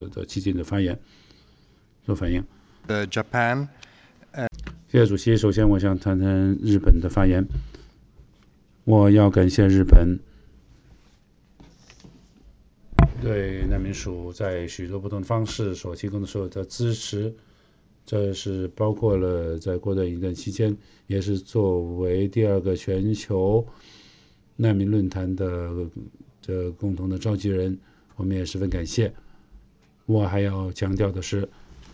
的激进的发言做反应。 Japan. 谢谢主席。首先我想谈谈日本的发言。我要感谢日本对难民署在许多不同的方式所提供的所有的支持，这是包括了在过段一段期间，也是作为第二个全球难民论坛的共同的召集人，我们也十分感谢。我还要强调的是，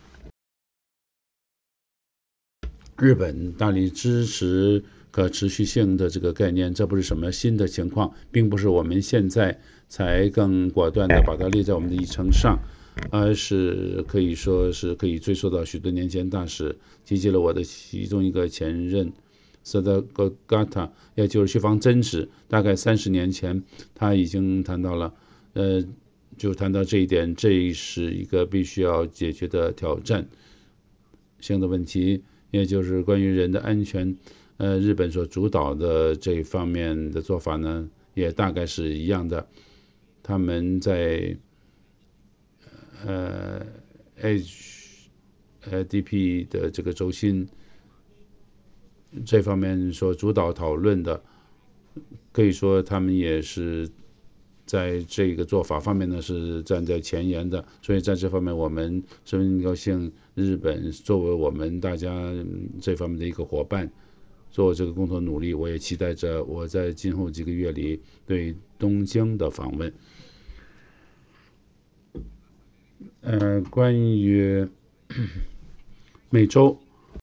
日本大力支持可持续性的这个概念，这不是什么新的情况，并不是我们现在才更果断地把它列在我们的议程上，而是可以说是可以追溯到许多年前，大使提及了我的其中一个前任Sadegata，也就是旭方真子，大概30年前他已经谈到了，就谈到这一点，这是一个必须要解决的挑战性的问题，也就是关于人的安全。日本所主导的这一方面的做法呢，也大概是一样的。他们在HDP 的这个轴心这方面所主导讨论的，可以说他们也是在这个做法方面呢是站在前沿的，所以在这方面我们十分高兴，日本作为我们大家这方面的一个伙伴，做这个共同努力。我也期待着我在今后几个月里对东京的访问。关于美洲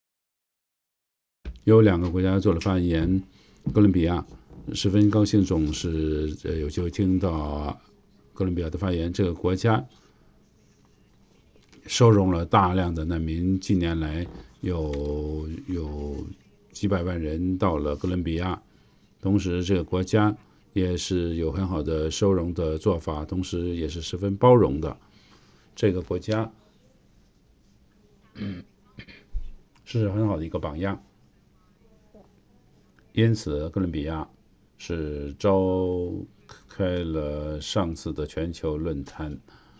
有2个国家做了发言，哥伦比亚十分高兴总是有机会听到哥伦比亚的发言。这个国家收容了大量的难民，近年来有几百万人到了哥伦比亚，同时这个国家也是有很好的收容的做法，同时也是十分包容的。这个国家是很好的一个榜样，因此哥伦比亚是召开了上次的全球论坛。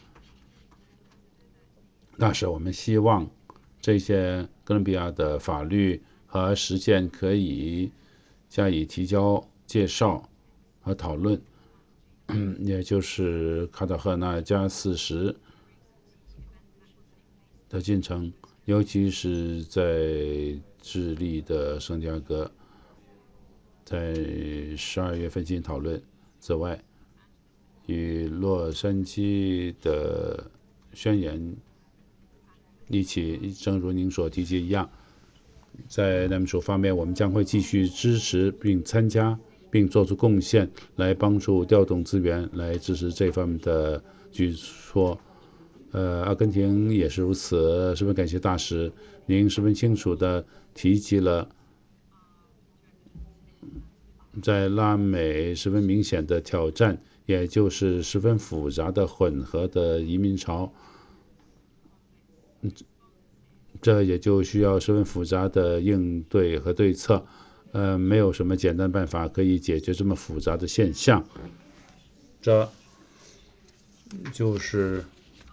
但是我们希望这些哥伦比亚的法律和实践可以加以提交、介绍和讨论，也就是卡塔赫纳加40的进程，尤其是在智利的圣地亚哥，在12月份进行讨论。此外，与洛杉矶的宣言一起，正如您所提及一样，在难民署方面，我们将会继续支持并参加并做出贡献，来帮助调动资源来支持这方面的举措。阿根廷也是如此，十分感谢大使，您十分清楚地提及了在拉美十分明显的挑战，也就是十分复杂的混合的移民潮。这也就需要十分复杂的应对和对策，没有什么简单办法可以解决这么复杂的现象。这就是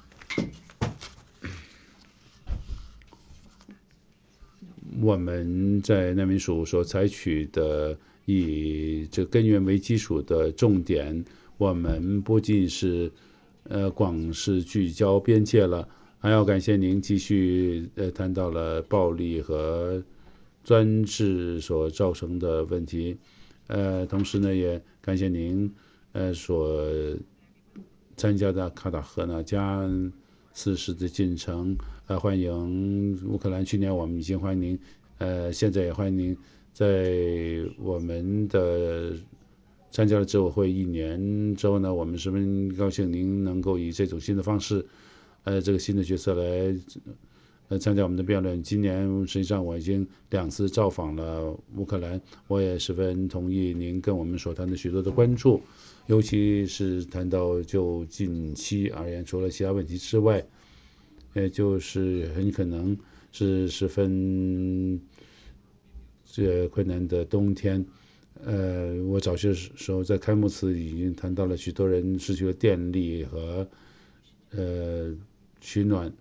我们在难民署所采取的以这根源为基础的重点。我们不仅是广是聚焦边界了，还要感谢您继续谈到了暴力和专制所造成的问题。同时呢，也感谢您所参加的卡塔赫纳加40的进程。欢迎乌克兰，去年我们已经欢迎您，现在也欢迎您在我们的参加了执委会1年之后呢，我们十分高兴您能够以这种新的方式，这个新的角色来参加我们的辩论。今年实际上我已经2次造访了乌克兰，我也十分同意您跟我们所谈的许多的关注，尤其是谈到就近期而言，除了其他问题之外，也就是很可能是十分困难的冬天。我早些时候在开幕词已经谈到了许多人失去了电力和取暖。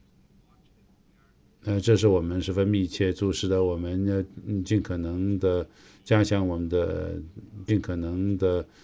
这是我们十分密切注视的，我们尽可能的加强我们的尽可能的